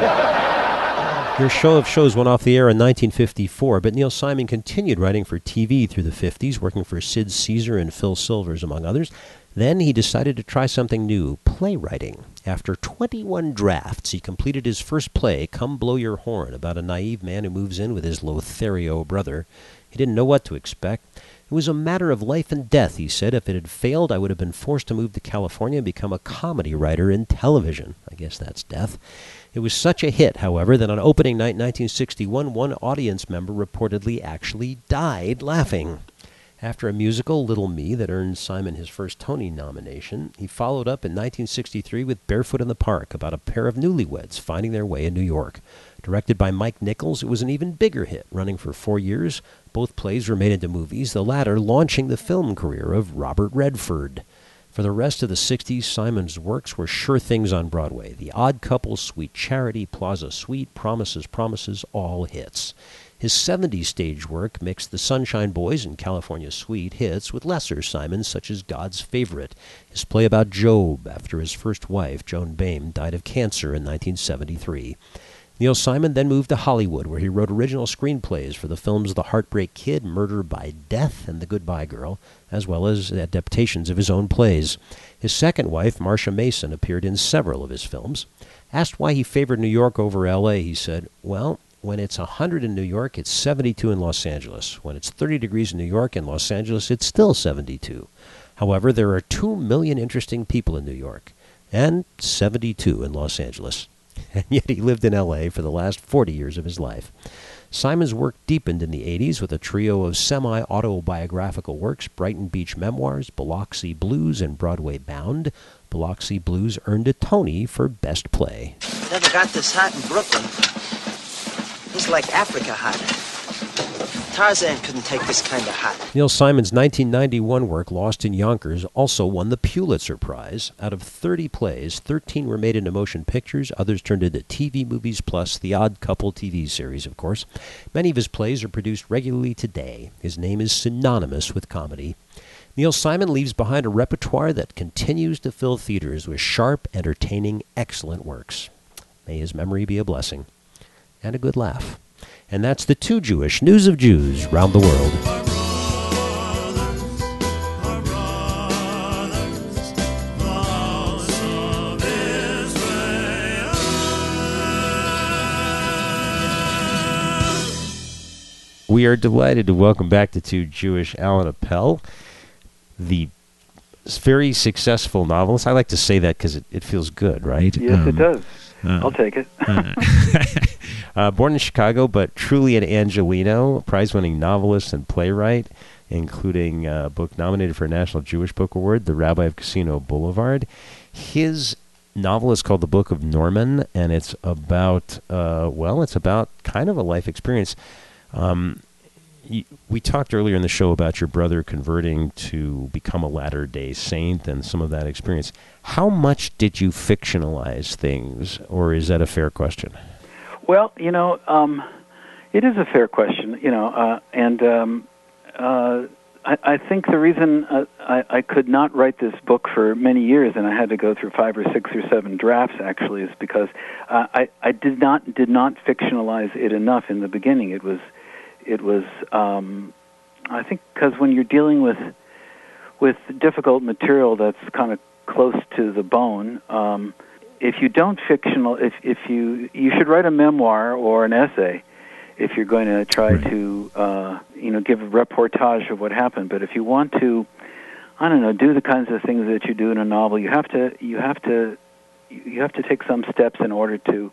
Your Show of Shows went off the air in nineteen fifty-four, but Neil Simon continued writing for T V through the fifties, working for Sid Caesar and Phil Silvers, among others. Then he decided to try something new, playwriting. After twenty-one drafts, he completed his first play, Come Blow Your Horn, about a naive man who moves in with his Lothario brother. He didn't know what to expect. It was a matter of life and death, he said. If it had failed, I would have been forced to move to California and become a comedy writer in television. I guess that's death. It was such a hit, however, that on opening night nineteen sixty-one, one audience member reportedly actually died laughing. After a musical, Little Me, that earned Simon his first Tony nomination, he followed up in nineteen sixty-three with Barefoot in the Park, about a pair of newlyweds finding their way in New York. Directed by Mike Nichols, it was an even bigger hit, running for four years. Both plays were made into movies, the latter launching the film career of Robert Redford. For the rest of the sixties, Simon's works were sure things on Broadway. The Odd Couple, Sweet Charity, Plaza Suite, Promises, Promises, all hits. His seventies stage work mixed the Sunshine Boys and California Suite hits with lesser Simons such as God's Favorite, his play about Job after his first wife, Joan Boehm, died of cancer in nineteen seventy-three. Neil Simon then moved to Hollywood, where he wrote original screenplays for the films The Heartbreak Kid, Murder by Death, and The Goodbye Girl, as well as adaptations of his own plays. His second wife, Marcia Mason, appeared in several of his films. Asked why he favored New York over L A, he said, well, when it's one hundred in New York, it's seventy-two in Los Angeles. When it's thirty degrees in New York and Los Angeles, it's still seventy-two. However, there are two million interesting people in New York, and seventy-two in Los Angeles. And yet he lived in L A for the last forty years of his life. Simon's work deepened in the eighties with a trio of semi-autobiographical works, Brighton Beach Memoirs, Biloxi Blues, and Broadway Bound. Biloxi Blues earned a Tony for Best Play. Never got this hot in Brooklyn. It's like Africa hot. Tarzan couldn't take this kind of hot. Neil Simon's nineteen ninety-one work, Lost in Yonkers, also won the Pulitzer Prize. Out of thirty plays, thirteen were made into motion pictures, others turned into T V movies, plus The Odd Couple T V series, of course. Many of his plays are produced regularly today. His name is synonymous with comedy. Neil Simon leaves behind a repertoire that continues to fill theaters with sharp, entertaining, excellent works. May his memory be a blessing and a good laugh. And that's the Too Jewish News of Jews Round the World. We are delighted to welcome back to Too Jewish Alan Appel, the very successful novelist. I like to say that because it, it feels good, right? Yes, um, it does. Uh, I'll take it. uh, born in Chicago, but truly an Angelino, prize-winning novelist and playwright, including a book nominated for a National Jewish Book Award, The Rabbi of Casino Boulevard. His novel is called The Book of Norman, and it's about, uh, well, it's about kind of a life experience. Um, y- we talked earlier in the show about your brother converting to become a Latter-day Saint and some of that experience. How much did you fictionalize things, or is that a fair question? Well, you know, um, it is a fair question, you know, uh, and um, uh, I, I think the reason uh, I, I could not write this book for many years, and I had to go through five or six or seven drafts, actually, is because uh, I, I did not did not fictionalize it enough in the beginning. It was, it was, um, I think, because when you're dealing with with difficult material that's kind of close to the bone. Um, if you don't fictional, if if you you should write a memoir or an essay, if you're going to try right. to uh, you know give a reportage of what happened. But if you want to, I don't know, do the kinds of things that you do in a novel, you have to you have to you have to take some steps in order to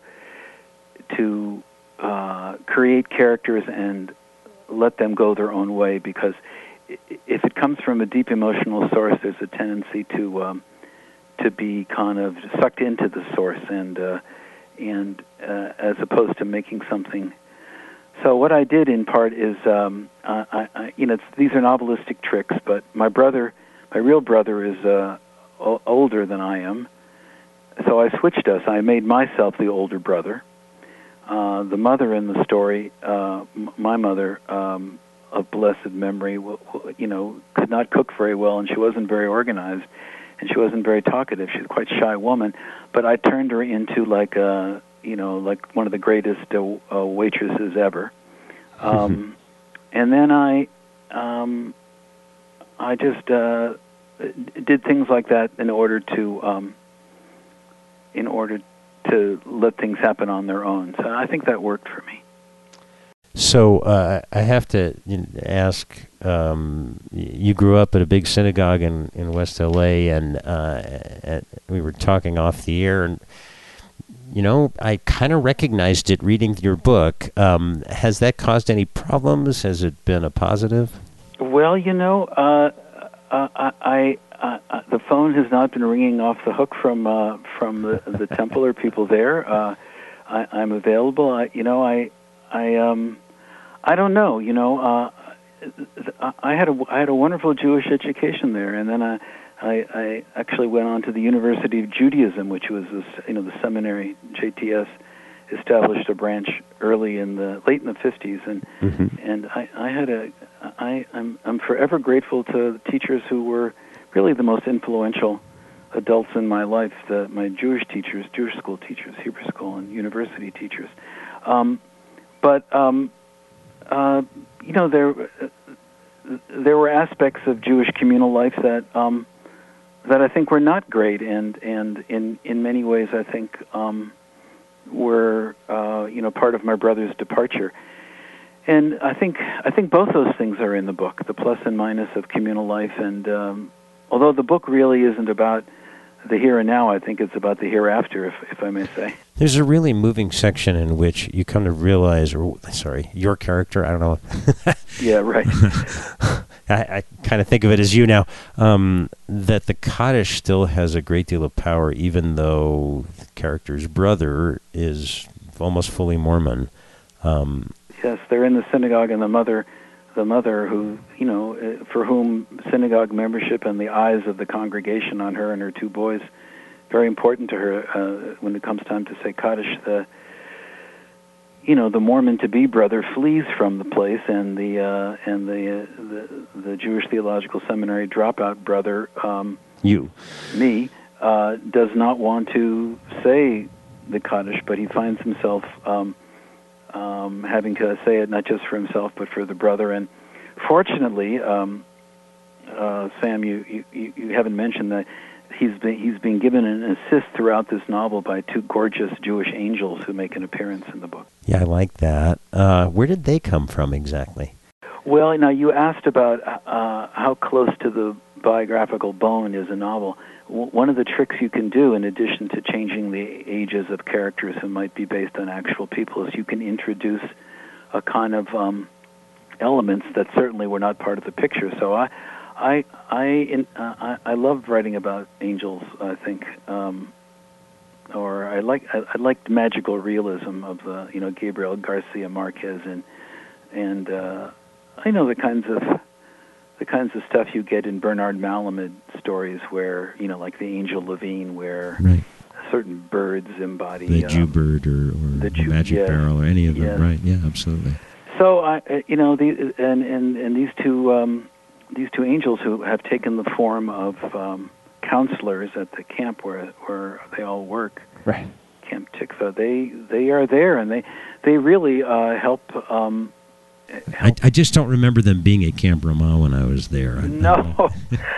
to uh, create characters and let them go their own way. Because if it comes from a deep emotional source, there's a tendency to um, to be kind of sucked into the source, and uh, and uh, as opposed to making something. So what I did in part is, um, I, I, you know, it's, these are novelistic tricks. But my brother, my real brother, is uh, o- older than I am, so I switched us. I made myself the older brother. Uh, the mother in the story, uh, m- my mother. Um, of blessed memory, you know, could not cook very well, and she wasn't very organized, and she wasn't very talkative. She was quite a shy woman, but I turned her into like a, you know, like one of the greatest uh, uh, waitresses ever. Um, and then I, um, I just uh, did things like that in order to, um, in order to let things happen on their own. So I think that worked for me. So uh, I have to you know, ask, um, you grew up at a big synagogue in, in West L A, and uh, at, we were talking off the air, and, you know, I kind of recognized it reading your book. Um, has that caused any problems? Has it been a positive? Well, you know, uh, uh, I, I, uh, the phone has not been ringing off the hook from uh, from the, the temple or people there. Uh, I, I'm available. I, you know, I, I, um, I don't know. You know, uh, I had a I had a wonderful Jewish education there, and then I, I, I actually went on to the University of Judaism, which was this, you know, the seminary. J T S established a branch early in the late in the fifties, and mm-hmm. and I, I had a I I'm I'm forever grateful to the teachers who were really the most influential adults in my life. The, my Jewish teachers, Jewish school teachers, Hebrew school, and university teachers. Um, but um, uh, you know, there uh, there were aspects of Jewish communal life that um, that I think were not great, and and in in many ways I think um, were uh, you know part of my brother's departure. And I think I think both those things are in the book, the plus and minus of communal life. And um, although the book really isn't about the here and now, I think it's about the hereafter, if if I may say. There's a really moving section in which you come to realize, or sorry, your character, I don't know. Yeah, right. I, I kind of think of it as you now, um, that the Kaddish still has a great deal of power, even though the character's brother is almost fully Mormon. Um, Yes, they're in the synagogue, and the mother the mother who, you know, uh, for whom synagogue membership and the eyes of the congregation on her and her two boys, very important to her uh, when it comes time to say Kaddish. The, you know, the Mormon-to-be brother flees from the place, and the uh, and the, uh, the the Jewish Theological Seminary dropout brother, um, you, me, uh, does not want to say the Kaddish, but he finds himself um, um, having to say it not just for himself but for the brother. And fortunately, um, uh, Sam, you, you you haven't mentioned that he's been he's been given an assist throughout this novel by two gorgeous Jewish angels who make an appearance in the book. Yeah, I like that. Uh, where did they come from exactly? Well, now you asked about uh, how close to the biographical bone is a novel. W- one of the tricks you can do, in addition to changing the ages of characters who might be based on actual people, is you can introduce a kind of um, elements that certainly were not part of the picture. So I, I, I, in, uh, I, I love writing about angels. I think, um, or I like I, I like the magical realism of the you know Gabriel Garcia Marquez and and uh, I know the kinds of the kinds of stuff you get in Bernard Malamud stories, where you know like the Angel Levine, where right. certain birds embody the um, Jew bird or, or the, Jew, magic yes, barrel or any of them. yes. Right? Yeah, absolutely. So I, uh, you know, the and and and these two um, these two angels who have taken the form of um, counselors at the camp where where they all work, right? Camp Tikva. They they are there, and they they really uh, help. Um, I, I just don't remember them being at Camp Ramah when I was there. I, no,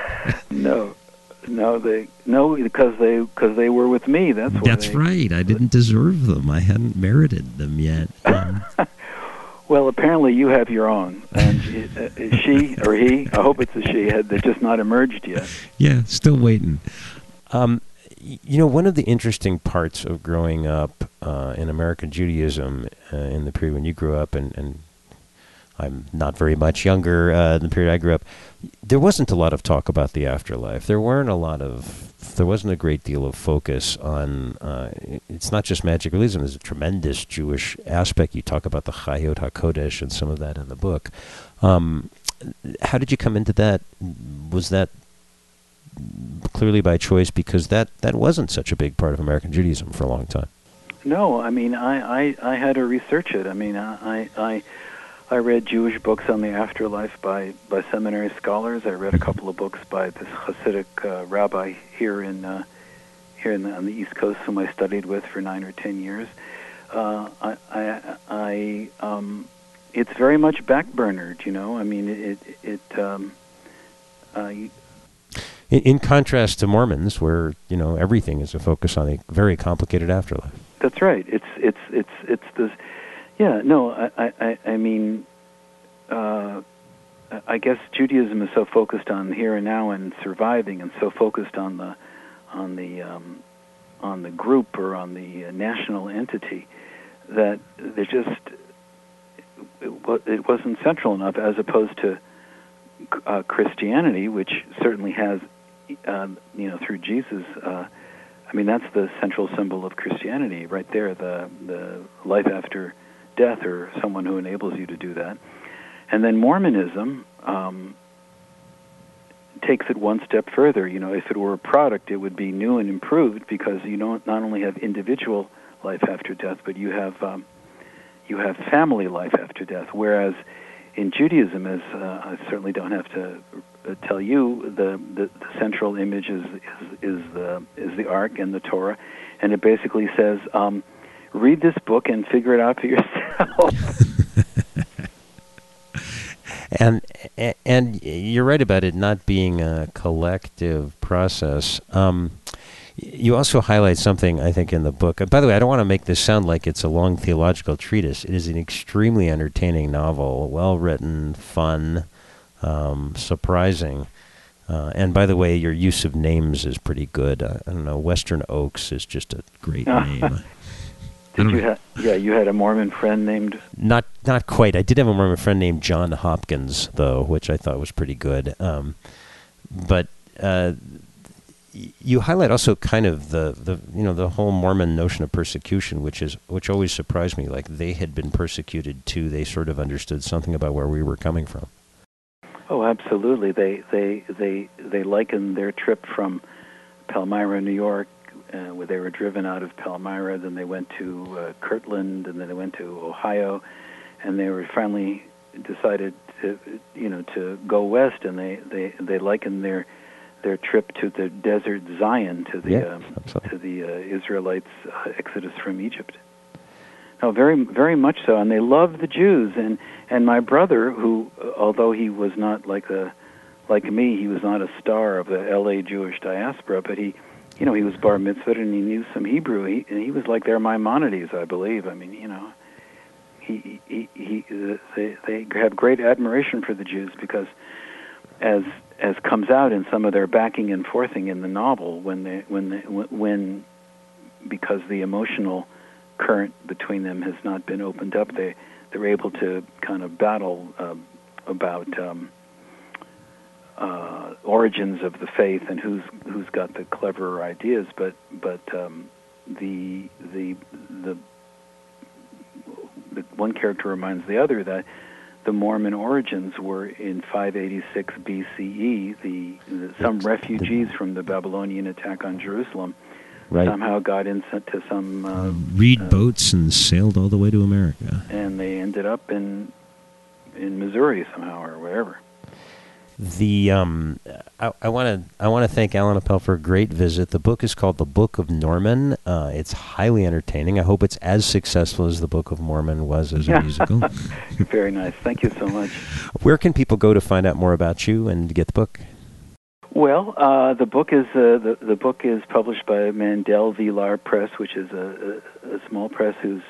no, no. They no because they because they were with me. That's why That's they, right. I didn't deserve them. I hadn't merited them yet. Um, Well, apparently you have your own, and she or he, I hope it's a she, had they're just not emerged yet. Yeah, still waiting. Um, you know, one of the interesting parts of growing up uh, in American Judaism uh, in the period when you grew up, and, and I'm not very much younger uh, in the period I grew up, there wasn't a lot of talk about the afterlife. There weren't a lot of, there wasn't a great deal of focus on, uh, it's not just magic realism, there's a tremendous Jewish aspect. You talk about the Chayot HaKodesh and some of that in the book. Um, how did you come into that? Was that clearly by choice, because that, that wasn't such a big part of American Judaism for a long time? No, I mean, I, I, I had to research it. I mean, I... I I read Jewish books on the afterlife by, by seminary scholars. I read a couple of books by this Hasidic uh, rabbi here in uh, here in the, on the East Coast, whom I studied with for nine or ten years. Uh, I, I, I um, it's very much backburnered, you know. I mean, it it. Um, uh, you, in, in contrast to Mormons, where you know everything is a focus on a very complicated afterlife. That's right. It's it's it's it's this. Yeah, no, I, I, I mean, uh, I guess Judaism is so focused on here and now and surviving, and so focused on the, on the, um, on the group or on the uh, national entity, that there just it, it wasn't central enough, as opposed to uh, Christianity, which certainly has, uh, you know, through Jesus. Uh, I mean, that's the central symbol of Christianity, right there. The the life after death, or someone who enables you to do that. And then Mormonism um, takes it one step further. You know, if it were a product, it would be new and improved, because you don't not only have individual life after death, but you have um, you have family life after death. Whereas in Judaism, as uh, I certainly don't have to uh, tell you, the, the, the central image is, is is the is the Ark and the Torah, and it basically says, Um, read this book and figure it out for yourself. and and you're right about it not being a collective process. Um, you also highlight something, I think, in the book. And by the way, I don't want to make this sound like it's a long theological treatise. It is an extremely entertaining novel, well written, fun, um, surprising. Uh, and by the way, your use of names is pretty good. Uh, I don't know, Western Oaks is just a great name. Did you ha- yeah, you had a Mormon friend named... Not not quite. I did have a Mormon friend named John Hopkins, though, which I thought was pretty good. Um, but uh, you highlight also kind of the, the you know the whole Mormon notion of persecution, which is which always surprised me. Like they had been persecuted too. They sort of understood something about where we were coming from. Oh, absolutely. They they they they likened their trip from Palmyra, New York, uh, where they were driven out of Palmyra. Then they went to uh, Kirtland, and then they went to Ohio, and they were finally decided to you know to go west. And they they they likened their their trip to the desert Zion, to the yeah, um, to the uh, Israelites' uh, exodus from Egypt. No, very very much so, and they loved the Jews. And, and my brother, who, although he was not like a like me, he was not a star of the L A Jewish diaspora, but he, you know, he was bar mitzvahed and he knew some Hebrew. He and he was like their Maimonides, I believe. I mean, you know, he he he uh, they they have great admiration for the Jews because, as as comes out in some of their backing and forthing in the novel, when they when they, when because the emotional current between them has not been opened up, they they're able to kind of battle uh, about um, uh, origins of the faith and who's who's got the cleverer ideas. But but um, the the the the one character reminds the other that the Mormon origins were in five eighty-six B C E. The, the some refugees from the Babylonian attack on Jerusalem right. somehow got into some uh, reed uh, boats and sailed all the way to America. And they ended up in in Missouri somehow or wherever. The um, I want to I want to thank Alan Appel for a great visit. The book is called The Book of Norman. Uh, it's highly entertaining. I hope it's as successful as The Book of Mormon was as a musical. Very nice. Thank you so much. Where can people go to find out more about you and to get the book? Well, uh, the book is uh, the the book is published by Mandel Villar Press, which is a, a, a small press who's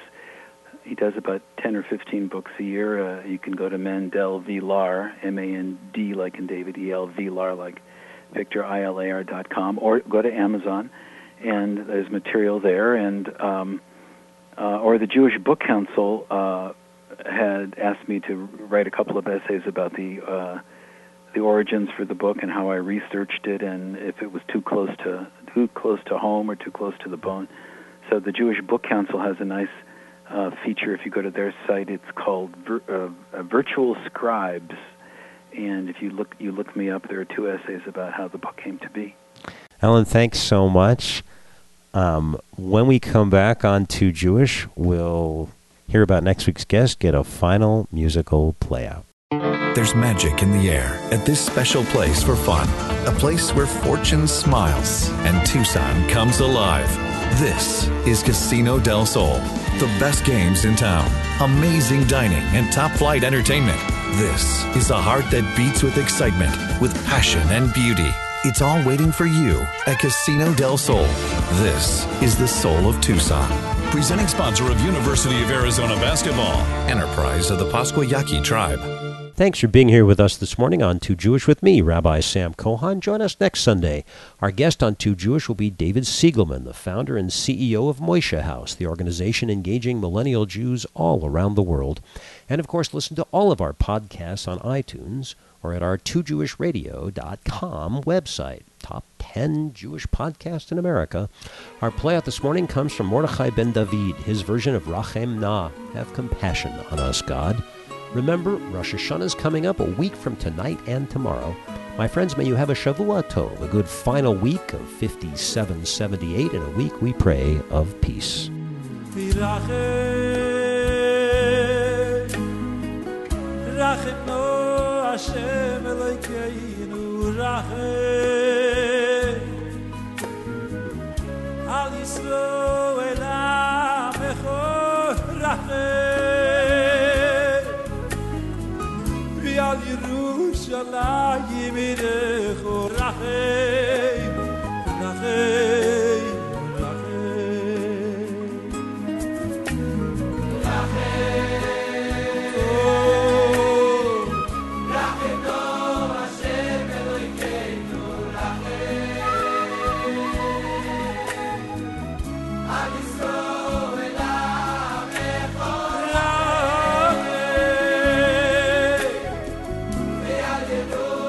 he does about ten or fifteen books a year. Uh, you can go to Mandel Villar, M A N D like in David, E L, Villar like Victor, I L A R dot com, or go to Amazon, and there's material there. And um, uh, or the Jewish Book Council uh, had asked me to write a couple of essays about the uh, the origins for the book and how I researched it, and if it was too close to too close to home or too close to the bone. So the Jewish Book Council has a nice Uh, feature. If you go to their site, it's called Vir- uh, uh, Virtual Scribes, and if you look you look me up, there are two essays about how the book came to be. Alan, thanks so much. Um, when we come back on Too Jewish, we'll hear about next week's guest, get a final musical playout. There's magic in the air at this special place for fun, a place where fortune smiles and Tucson comes alive. This is Casino del Sol. The best games in town, amazing dining, and top-flight entertainment. This is a heart that beats with excitement, with passion and beauty. It's all waiting for you at Casino del Sol. This is the soul of Tucson. Presenting sponsor of University of Arizona Basketball. Enterprise of the Pasquayaqui Tribe. Thanks for being here with us this morning on Too Jewish with me, Rabbi Sam Kohan. Join us next Sunday. Our guest on Too Jewish will be David Siegelman, the founder and C E O of Moshe House, the organization engaging millennial Jews all around the world. And, of course, listen to all of our podcasts on iTunes or at our two jewish radio dot com website. Top ten Jewish podcasts in America. Our playout this morning comes from Mordechai Ben David, his version of Rachem Na, Have Compassion on Us, God. Remember, Rosh Hashanah is coming up a week from tonight and tomorrow. My friends, may you have a Shavua Tov, a good final week of fifty-seven seventy-eight, and a week, we pray, of peace. Al Yerushalayim Irecho Rachem, Rachem, Rachem, Rachem. Oh, Rachem no Hashem Elokeinu, Rachem. Al Yisroel Amecho, Rachem.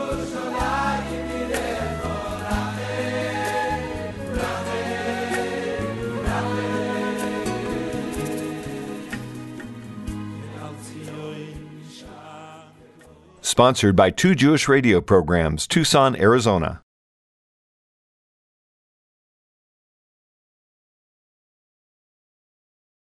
sponsored by Two Jewish Radio Programs, Tucson, Arizona.